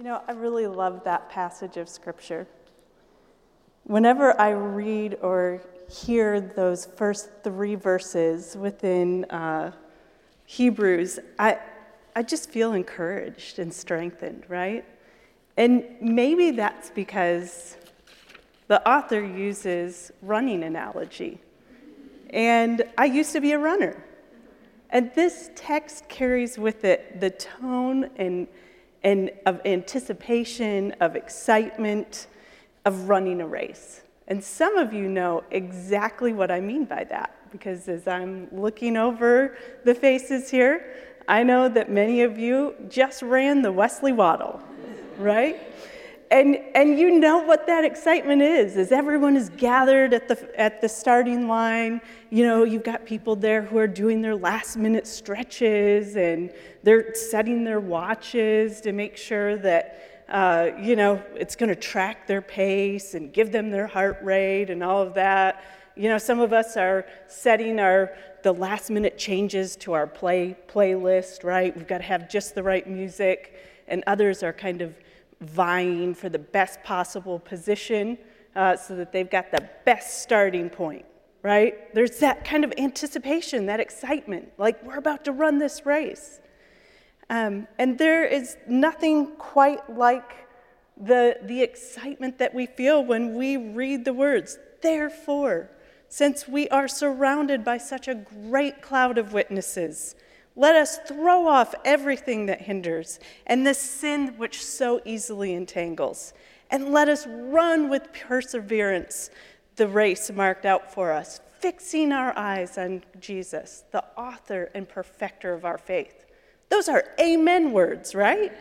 I really love that passage of Scripture. Whenever I read or hear those first 3 verses within Hebrews, I just feel encouraged and strengthened, right? And maybe that's because the author uses running analogy. And I used to be a runner. And this text carries with it the tone and of anticipation, of excitement, of running a race. And some of you know exactly what I mean by that, because as I'm looking over the faces here, I know that many of you just ran the Wesley Waddle, right? And you know what that excitement is, as everyone is gathered at the starting line. You've got people there who are doing their last minute stretches, and they're setting their watches to make sure that, it's going to track their pace and give them their heart rate and all of that. Some of us are setting the last minute changes to our playlist, right? We've got to have just the right music, and others are kind of vying for the best possible position so that they've got the best starting point, right? There's that kind of anticipation, that excitement, like we're about to run this race. And there is nothing quite like the excitement that we feel when we read the words, therefore, since we are surrounded by such a great cloud of witnesses, let us throw off everything that hinders and the sin which so easily entangles, and let us run with perseverance the race marked out for us, fixing our eyes on Jesus, the author and perfecter of our faith. Those are amen words, right?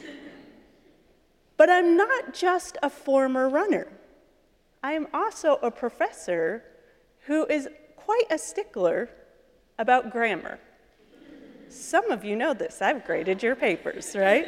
But I'm not just a former runner. I am also a professor who is quite a stickler about grammar. Some of you know this. I've graded your papers, right?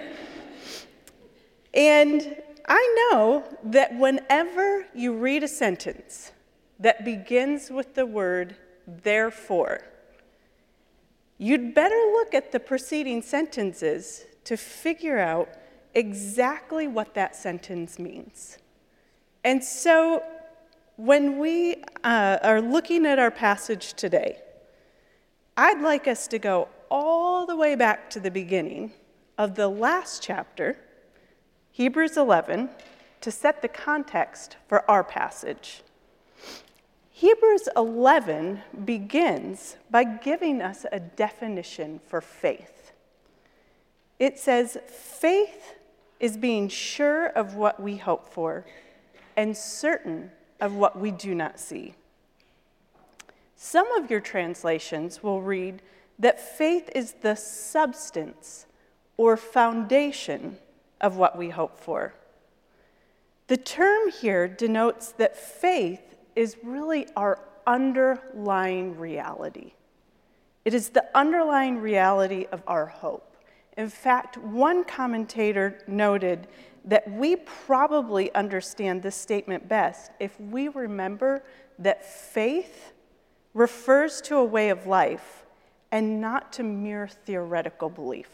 And I know that whenever you read a sentence that begins with the word therefore, you'd better look at the preceding sentences to figure out exactly what that sentence means. And so when we are looking at our passage today, I'd like us to go all the way back to the beginning of the last chapter, Hebrews 11, to set the context for our passage. Hebrews 11 begins by giving us a definition for faith. It says, faith is being sure of what we hope for and certain of what we do not see. Some of your translations will read that faith is the substance or foundation of what we hope for. The term here denotes that faith is really our underlying reality. It is the underlying reality of our hope. In fact, one commentator noted that we probably understand this statement best if we remember that faith refers to a way of life and not to mere theoretical belief.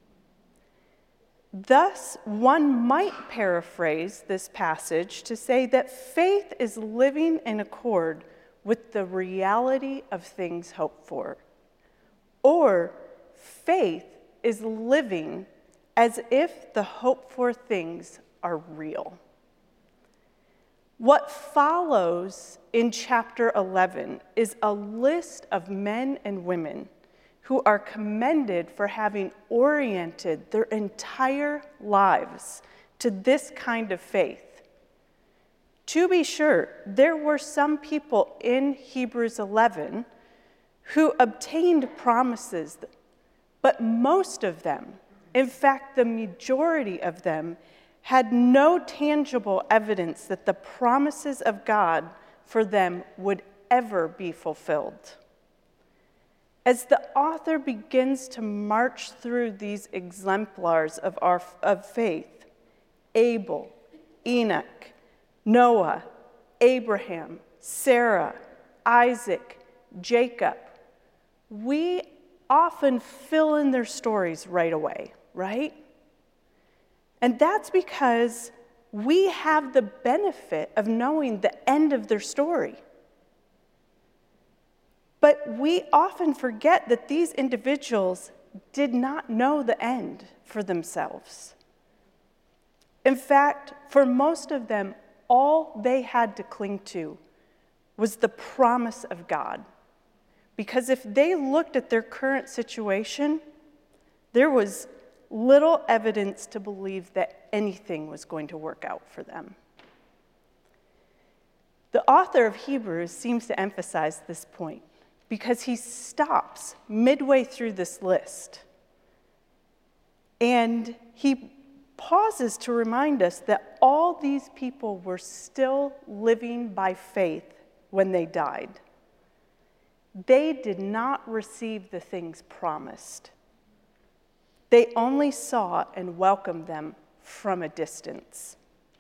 Thus, one might paraphrase this passage to say that faith is living in accord with the reality of things hoped for, or faith is living as if the hoped-for things are real. What follows in chapter 11 is a list of men and women who are commended for having oriented their entire lives to this kind of faith. To be sure, there were some people in Hebrews 11 who obtained promises, but most of them, in fact, the majority of them, had no tangible evidence that the promises of God for them would ever be fulfilled. As the author begins to march through these exemplars of faith, Abel, Enoch, Noah, Abraham, Sarah, Isaac, Jacob, we often fill in their stories right away, right? And that's because we have the benefit of knowing the end of their story. But we often forget that these individuals did not know the end for themselves. In fact, for most of them, all they had to cling to was the promise of God. Because if they looked at their current situation, there was little evidence to believe that anything was going to work out for them. The author of Hebrews seems to emphasize this point because he stops midway through this list and he pauses to remind us that all these people were still living by faith when they died. They did not receive the things promised. They only saw and welcomed them from a distance.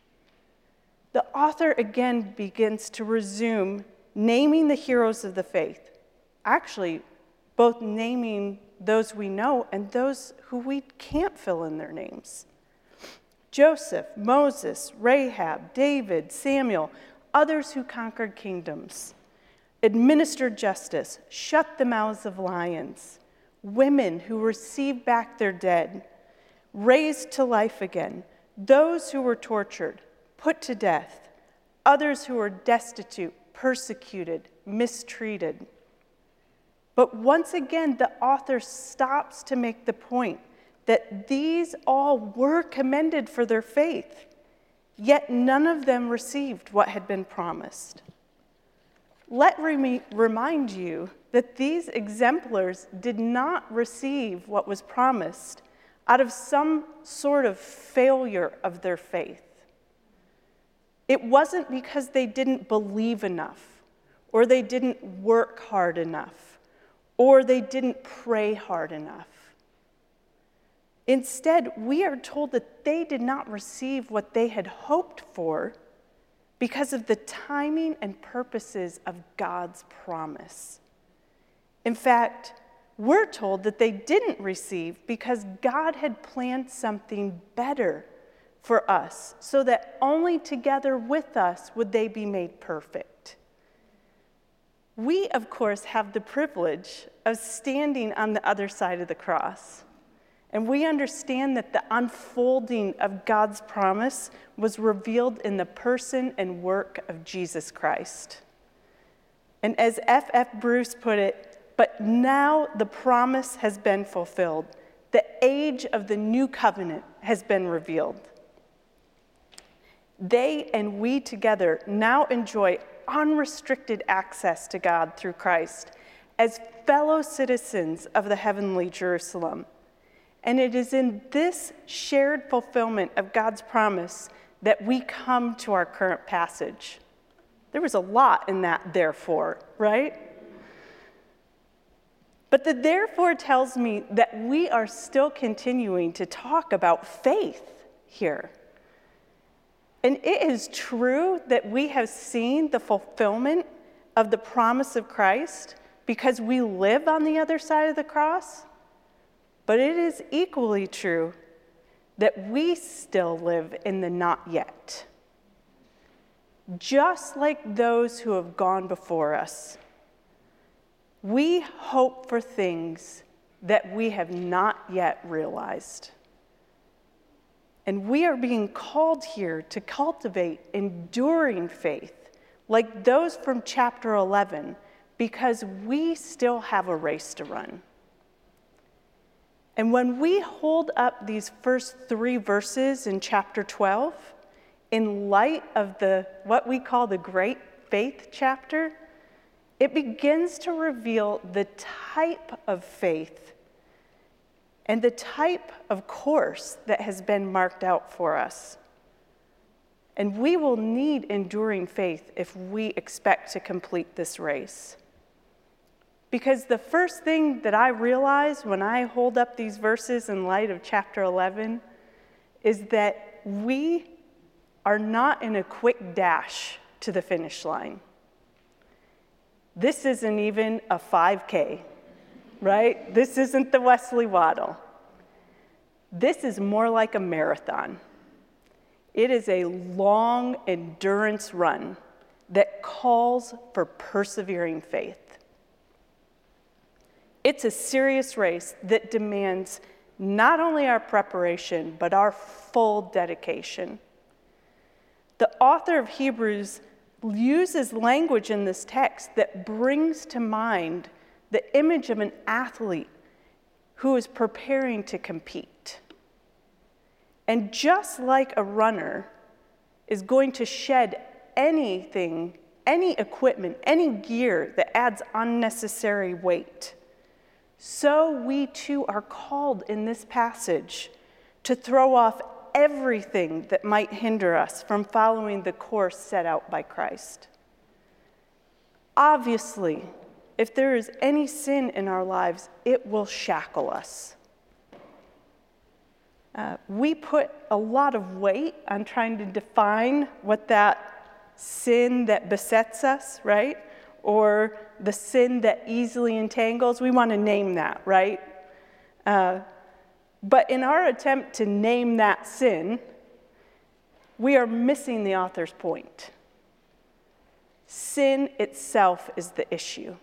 The author again begins to resume naming the heroes of the faith. Actually, both naming those we know and those who we can't fill in their names. Joseph, Moses, Rahab, David, Samuel, others who conquered kingdoms, administered justice, shut the mouths of lions, women who received back their dead, raised to life again, those who were tortured, put to death, others who were destitute, persecuted, mistreated. But once again, the author stops to make the point that these all were commended for their faith, yet none of them received what had been promised. Let me remind you that these exemplars did not receive what was promised out of some sort of failure of their faith. It wasn't because they didn't believe enough, or they didn't work hard enough, or they didn't pray hard enough. Instead, we are told that they did not receive what they had hoped for because of the timing and purposes of God's promise. In fact, we're told that they didn't receive because God had planned something better for us, so that only together with us would they be made perfect. We, of course, have the privilege of standing on the other side of the cross. And we understand that the unfolding of God's promise was revealed in the person and work of Jesus Christ. And as F.F. Bruce put it, but now the promise has been fulfilled. The age of the new covenant has been revealed. They and we together now enjoy unrestricted access to God through Christ as fellow citizens of the heavenly Jerusalem. And it is in this shared fulfillment of God's promise that we come to our current passage. There was a lot in that therefore, right? But the therefore tells me that we are still continuing to talk about faith here. And it is true that we have seen the fulfillment of the promise of Christ because we live on the other side of the cross. But it is equally true that we still live in the not yet. Just like those who have gone before us, we hope for things that we have not yet realized. And we are being called here to cultivate enduring faith, like those from chapter 11, because we still have a race to run. And when we hold up these first 3 verses in chapter 12, in light of what we call the great faith chapter, it begins to reveal the type of faith and the type of course that has been marked out for us. And we will need enduring faith if we expect to complete this race. Because the first thing that I realize when I hold up these verses in light of chapter 11 is that we are not in a quick dash to the finish line. This isn't even a 5K, right? This isn't the Wesley Waddle. This is more like a marathon. It is a long endurance run that calls for persevering faith. It's a serious race that demands not only our preparation, but our full dedication. The author of Hebrews uses language in this text that brings to mind the image of an athlete who is preparing to compete. And just like a runner is going to shed anything, any equipment, any gear that adds unnecessary weight, so we too are called in this passage to throw off everything that might hinder us from following the course set out by Christ. Obviously, if there is any sin in our lives, it will shackle us. We put a lot of weight on trying to define what that sin that besets us, right? Or the sin that easily entangles. We want to name that, right? But in our attempt to name that sin, we are missing the author's point. Sin itself is the issue.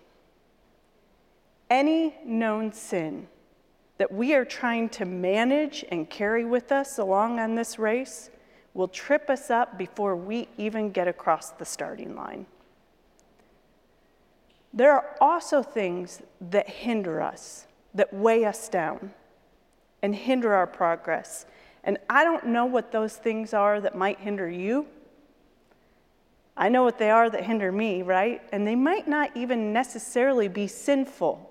Any known sin that we are trying to manage and carry with us along on this race will trip us up before we even get across the starting line. There are also things that hinder us, that weigh us down and hinder our progress. And I don't know what those things are that might hinder you. I know what they are that hinder me, right? And they might not even necessarily be sinful.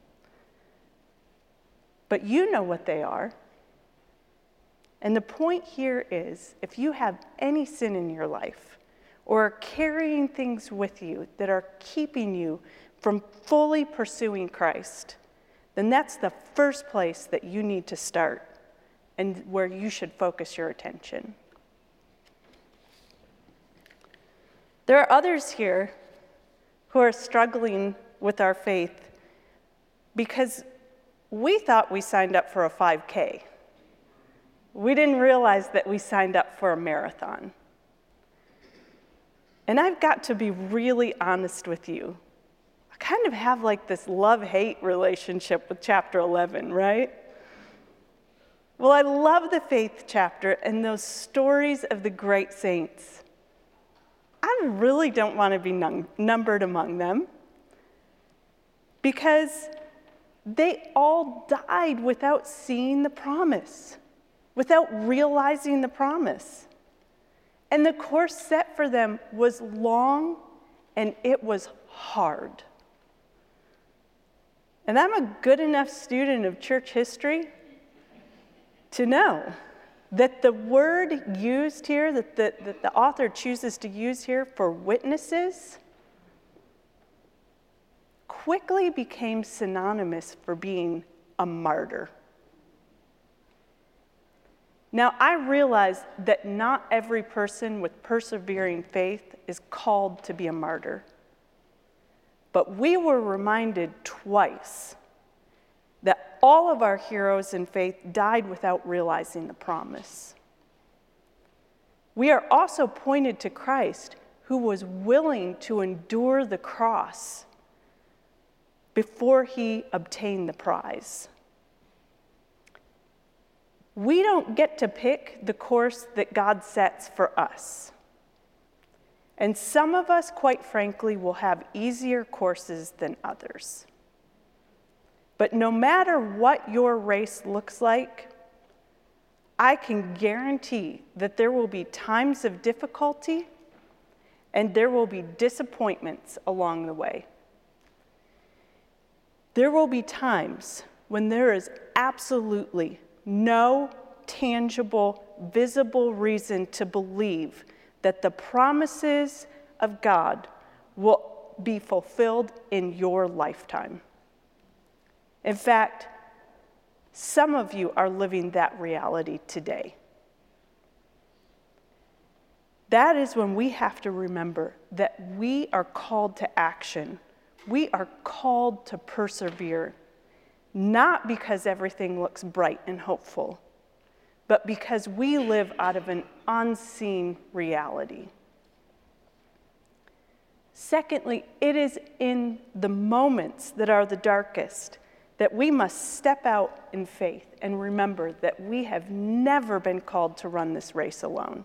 But you know what they are. And the point here is, if you have any sin in your life, or are carrying things with you that are keeping you from fully pursuing Christ, then that's the first place that you need to start and where you should focus your attention. There are others here who are struggling with our faith because we thought we signed up for a 5K. We didn't realize that we signed up for a marathon. And I've got to be really honest with you. I kind of have like this love-hate relationship with chapter 11, right? Well, I love the faith chapter and those stories of the great saints. I really don't want to be numbered among them because they all died without seeing the promise, without realizing the promise. And the course set for them was long and it was hard. And I'm a good enough student of church history to know that the word used here, that the author chooses to use here for witnesses, quickly became synonymous for being a martyr. Now, I realize that not every person with persevering faith is called to be a martyr. But we were reminded twice that all of our heroes in faith died without realizing the promise. We are also pointed to Christ, who was willing to endure the cross before he obtained the prize. We don't get to pick the course that God sets for us. And some of us, quite frankly, will have easier courses than others. But no matter what your race looks like, I can guarantee that there will be times of difficulty and there will be disappointments along the way. There will be times when there is absolutely no tangible, visible reason to believe that the promises of God will be fulfilled in your lifetime. In fact, some of you are living that reality today. That is when we have to remember that we are called to action. We are called to persevere, not because everything looks bright and hopeful, but because we live out of an unseen reality. Secondly, it is in the moments that are the darkest that we must step out in faith and remember that we have never been called to run this race alone.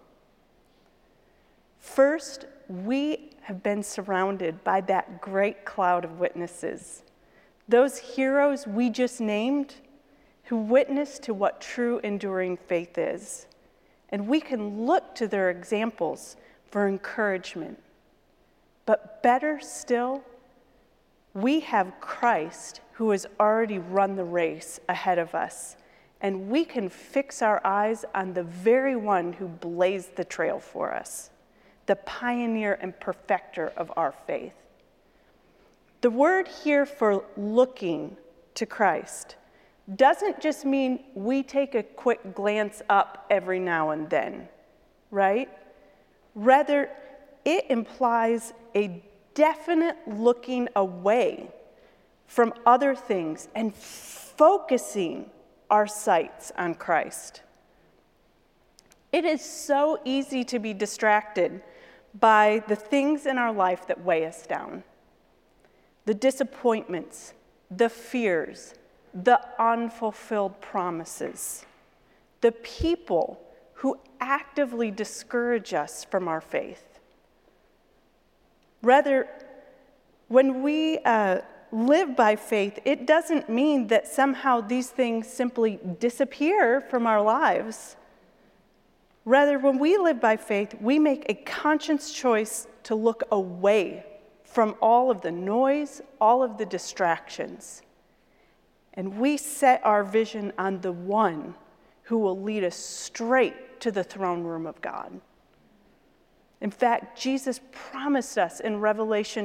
First, we have been surrounded by that great cloud of witnesses, those heroes we just named who witness to what true enduring faith is. And we can look to their examples for encouragement. But better still, we have Christ who has already run the race ahead of us, and we can fix our eyes on the very one who blazed the trail for us, the pioneer and perfecter of our faith. The word here for looking to Christ doesn't just mean we take a quick glance up every now and then, right? Rather, it implies a definite looking away from other things and focusing our sights on Christ. It is so easy to be distracted by the things in our life that weigh us down. The disappointments, the fears, the unfulfilled promises, the people who actively discourage us from our faith. Rather, when we live by faith, it doesn't mean that somehow these things simply disappear from our lives. Rather, when we live by faith, we make a conscious choice to look away from all of the noise, all of the distractions. And we set our vision on the one who will lead us straight to the throne room of God. In fact, Jesus promised us in Revelation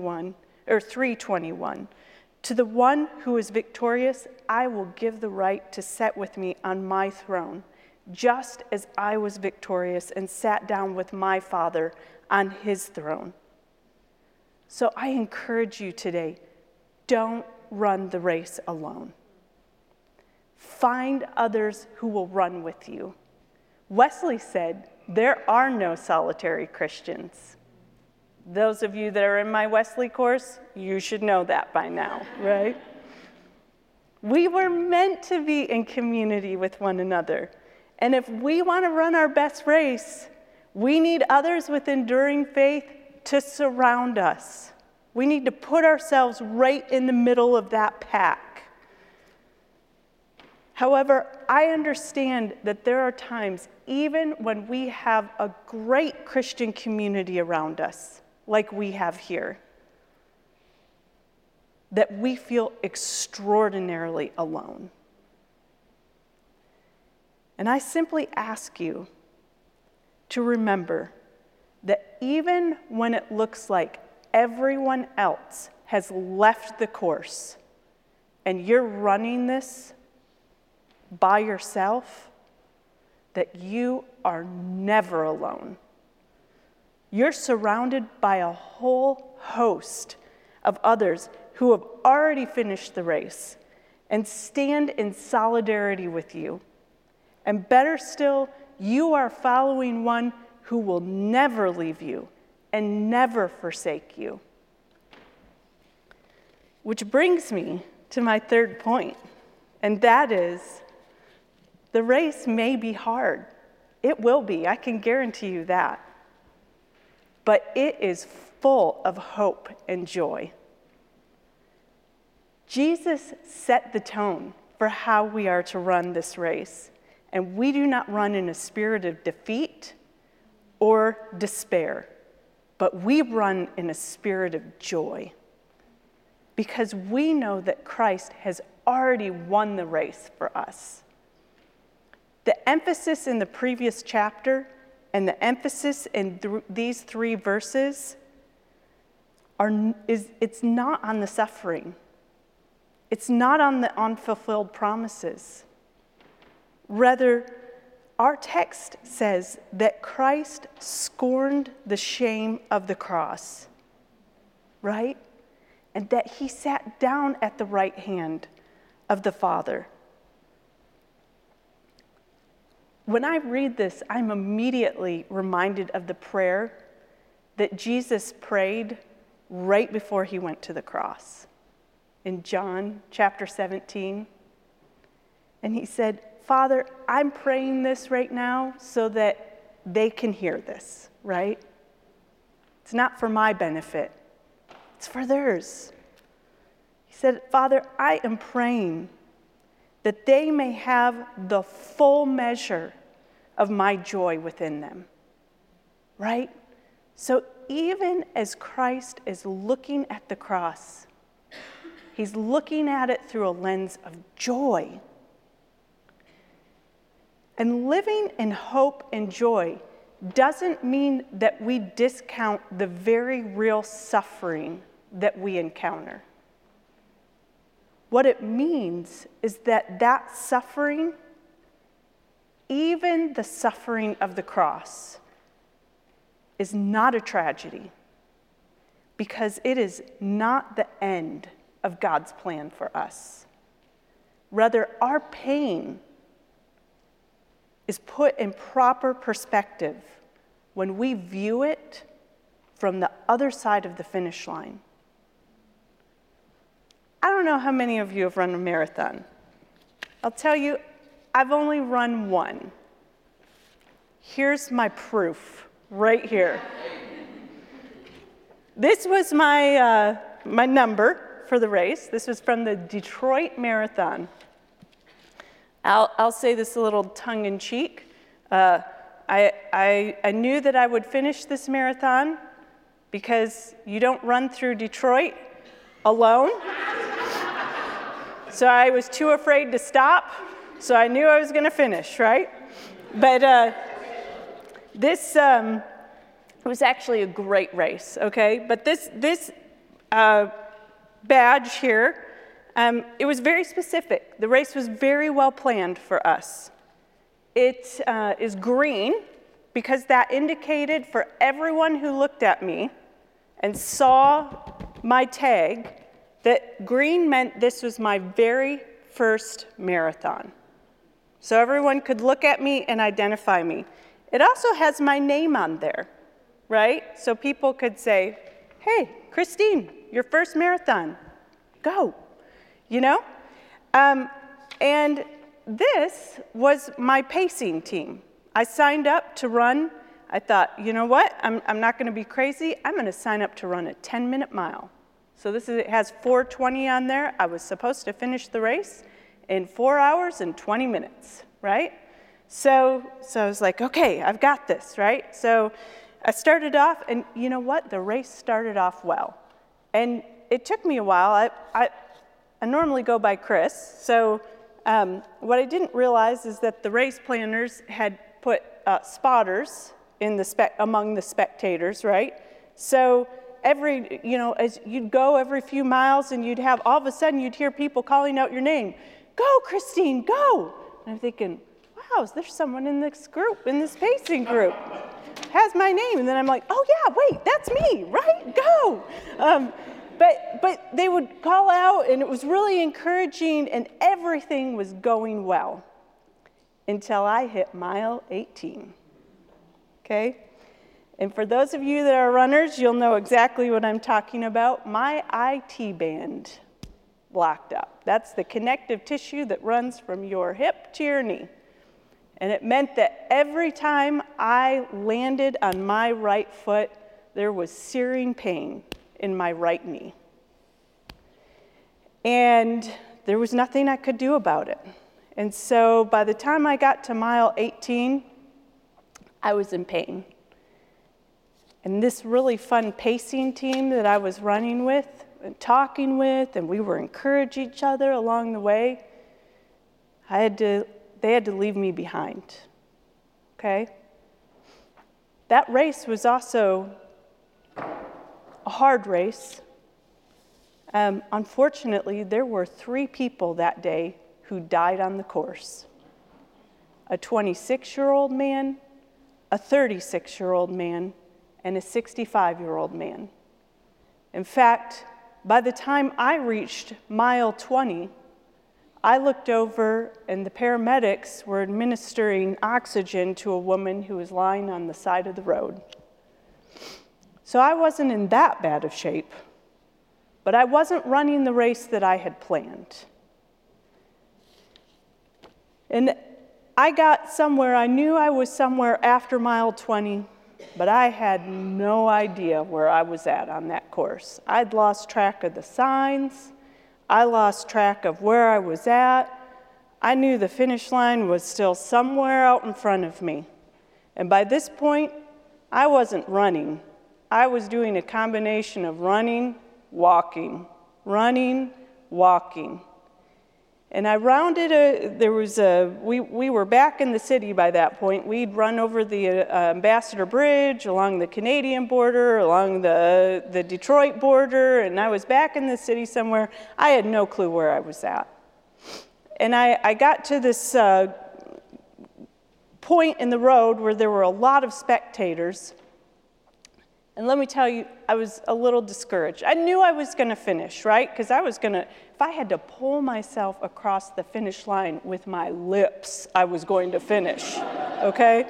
3:21, to the one who is victorious, I will give the right to sit with me on my throne, just as I was victorious and sat down with my Father on his throne. So I encourage you today, don't run the race alone. Find others who will run with you. Wesley said, there are no solitary Christians. Those of you that are in my Wesley course, you should know that by now, right? We were meant to be in community with one another. And if we want to run our best race, we need others with enduring faith to surround us. We need to put ourselves right in the middle of that pack. However, I understand that there are times, even when we have a great Christian community around us, like we have here, that we feel extraordinarily alone. And I simply ask you to remember that even when it looks like everyone else has left the course and you're running this by yourself, that you are never alone. You're surrounded by a whole host of others who have already finished the race and stand in solidarity with you. And better still, you are following one who will never leave you and never forsake you. Which brings me to my third point, and that is the race may be hard. It will be, I can guarantee you that. But it is full of hope and joy. Jesus set the tone for how we are to run this race, and we do not run in a spirit of defeat or despair, but we run in a spirit of joy, because we know that Christ has already won the race for us. The emphasis in the previous chapter and the emphasis in these three verses it's not on the suffering. It's not on the unfulfilled promises. Rather, our text says that Christ scorned the shame of the cross, right? And that he sat down at the right hand of the Father. when I read this, I'm immediately reminded of the prayer that Jesus prayed right before he went to the cross in John chapter 17. And he said, Father, I'm praying this right now so that they can hear this, right? It's not for my benefit. It's for theirs. He said, Father, I am praying that they may have the full measure of my joy within them, right? So even as Christ is looking at the cross, he's looking at it through a lens of joy. And living in hope and joy doesn't mean that we discount the very real suffering that we encounter. What it means is that that suffering, even the suffering of the cross, is not a tragedy, because it is not the end of God's plan for us. Rather, our pain is put in proper perspective when we view it from the other side of the finish line. I don't know how many of you have run a marathon. I'll tell you, I've only run one. Here's my proof right here. This was my number for the race. This was from the Detroit Marathon. I'll say this a little tongue-in-cheek. I knew that I would finish this marathon because you don't run through Detroit alone. So I was too afraid to stop, so I knew I was going to finish, right? But this was actually a great race, okay? But this badge here, it was very specific. The race was very well planned for us. It is green because that indicated for everyone who looked at me and saw my tag that green meant this was my very first marathon. So everyone could look at me and identify me. It also has my name on there, right? So people could say, hey, Christine, your first marathon, go, you know? And this was my pacing team. I signed up to run. I thought, you know what? I'm not going to be crazy. I'm going to sign up to run a 10-minute mile. So it has 4:20 on there. I was supposed to finish the race in 4 hours and 20 minutes, right? So I was like, okay, I've got this, right? So I started off, and you know what? The race started off well. And it took me a while. I normally go by Chris. So what I didn't realize is that the race planners had put spotters in among the spectators, right? So as you'd go every few miles, and you'd have, all of a sudden, you'd hear people calling out your name. Go, Christine, go! And I'm thinking, wow, is there someone in this group, in this pacing group, has my name? And then I'm like, oh yeah, wait, that's me, right? Go! But they would call out, and it was really encouraging, and everything was going well until I hit mile 18, okay? And for those of you that are runners, you'll know exactly what I'm talking about. My IT band blocked up. That's the connective tissue that runs from your hip to your knee. And it meant that every time I landed on my right foot, there was searing pain in my right knee. And there was nothing I could do about it. And so by the time I got to mile 18, I was in pain. And this really fun pacing team that I was running with and talking with, and we were encouraging each other along the way, they had to leave me behind, okay? That race was also a hard race. Unfortunately, there were 3 people that day who died on the course. A 26-year-old man, a 36-year-old man, and a 65-year-old man. In fact, by the time I reached mile 20, I looked over, and the paramedics were administering oxygen to a woman who was lying on the side of the road. So I wasn't in that bad of shape, but I wasn't running the race that I had planned. And I got somewhere, I knew I was somewhere after mile 20, but I had no idea where I was at on that course. I'd lost track of the signs. I lost track of where I was at. I knew the finish line was still somewhere out in front of me. And by this point, I wasn't running. I was doing a combination of running, walking, running, walking. And I rounded we were back in the city by that point. We'd run over the Ambassador Bridge, along the Canadian border, along the Detroit border, and I was back in the city somewhere. I had no clue where I was at. And I got to this point in the road where there were a lot of spectators. And let me tell you, I was a little discouraged. I knew I was going to finish, right? Because if I had to pull myself across the finish line with my lips, I was going to finish, okay?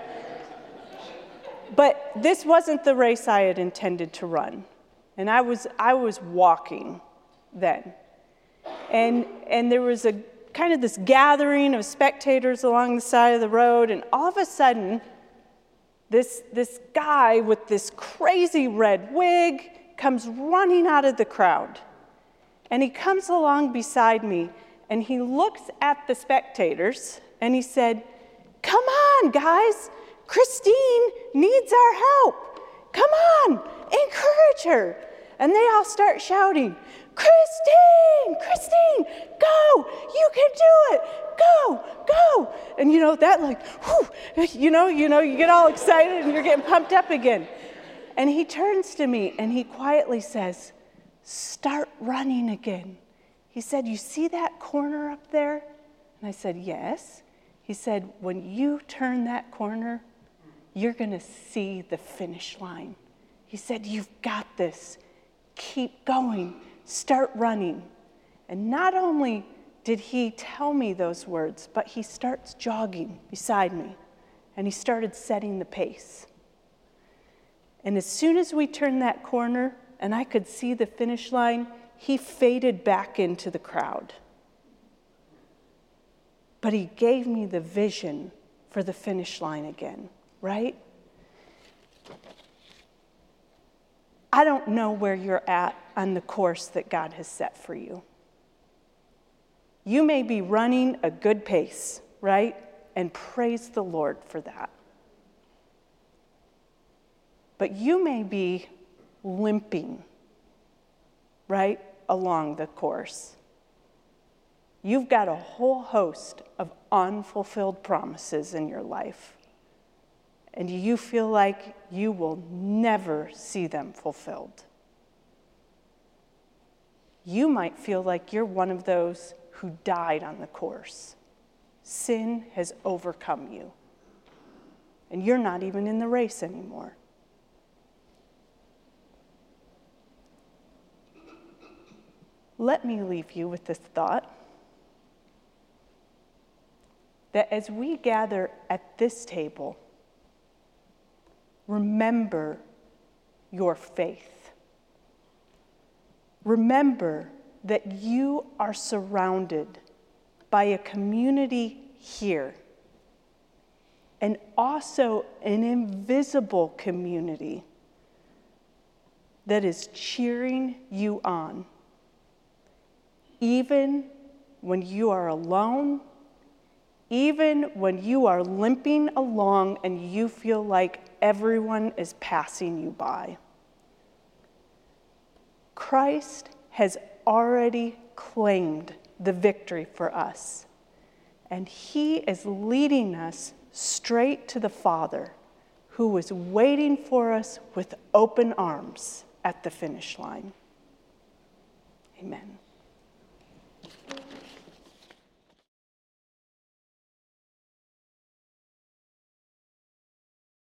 But this wasn't the race I had intended to run. And I was walking then. And there was a kind of this gathering of spectators along the side of the road, and all of a sudden, this guy with this crazy red wig comes running out of the crowd. And he comes along beside me, and he looks at the spectators, and he said, "Come on, guys, Christine needs our help. Come on, encourage her." And they all start shouting, "Christine, Christine, go, you can do it, go, go." And that whew, you get all excited and you're getting pumped up again. And he turns to me and he quietly says, "Start running again." He said, "You see that corner up there?" And I said, "Yes." He said, "When you turn that corner, you're gonna see the finish line." He said, "You've got this. Keep going, start running." And not only did he tell me those words, but he starts jogging beside me, and he started setting the pace. And as soon as we turned that corner and I could see the finish line, he faded back into the crowd. But he gave me the vision for the finish line again, right? I don't know where you're at on the course that God has set for you. You may be running a good pace, right? And praise the Lord for that. But you may be limping, right, along the course. You've got a whole host of unfulfilled promises in your life. And you feel like you will never see them fulfilled. You might feel like you're one of those who died on the course. Sin has overcome you, and you're not even in the race anymore. Let me leave you with this thought, that as we gather at this table, remember your faith. Remember that you are surrounded by a community here, and also an invisible community that is cheering you on. Even when you are alone, even when you are limping along and you feel like everyone is passing you by. Christ has already claimed the victory for us, and he is leading us straight to the Father, who is waiting for us with open arms at the finish line. Amen.